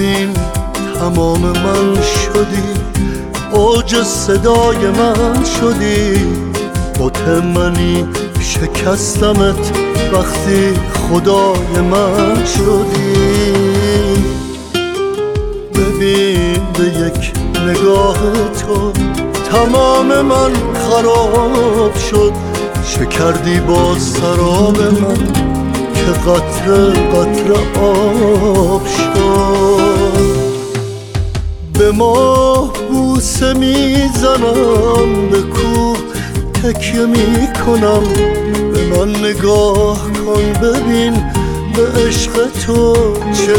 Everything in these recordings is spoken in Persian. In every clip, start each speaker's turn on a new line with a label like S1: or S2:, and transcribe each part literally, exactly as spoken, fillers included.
S1: ببین تمام من شدی، اوج صدای من شدی، بت منی شکستمت وقتی خدای من شدی. ببین به یک نگاه تو تمام من خراب شد، شکردی با سراب من که قطره قطره آب شد. به ماه بوسه میزنم، به کوه تکیه میکنم، به من نگاه کن ببین به عشق تو چه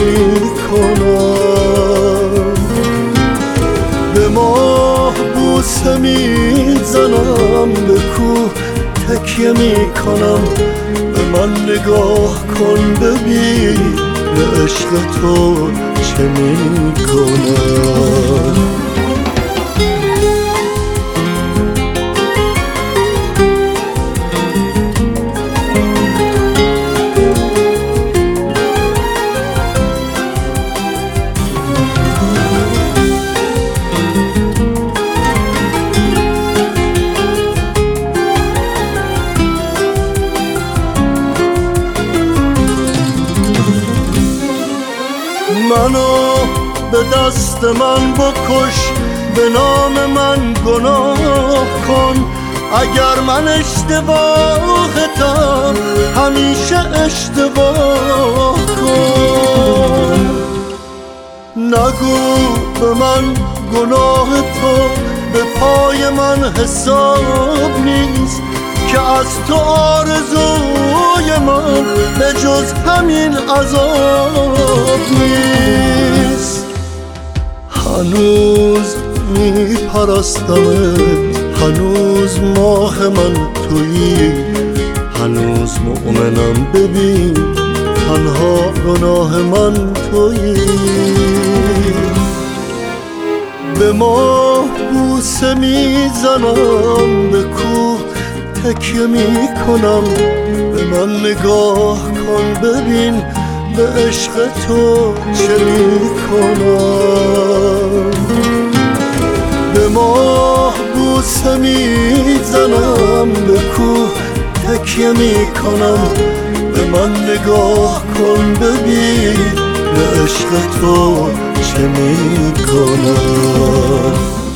S1: میکنم. به ماه بوسه میزنم، به کوه تکیه میکنم، به من نگاه کن ببین به عشق تو چه میکنم. منو به دست من بکش، به نام من گناه کن، اگر من اشتباهتم همیشه اشتباه کن. نگو به من گناه تو به پای من حساب نیست، که از تو آرزوی من به جز همین عذاب نیست. هنوز میپرستمت، هنوز ماه من تویی، هنوز مؤمنم ببین تنها گناه من تویی. به ماه بوسه میزنم، به کوه تکیه میکنم، به من نگاه کن ببین به عشق تو چه میکنم. به ماه بوسه میزنم، به کوه تکیه میکنم، به من نگاه کن ببین به عشق تو چه میکنم.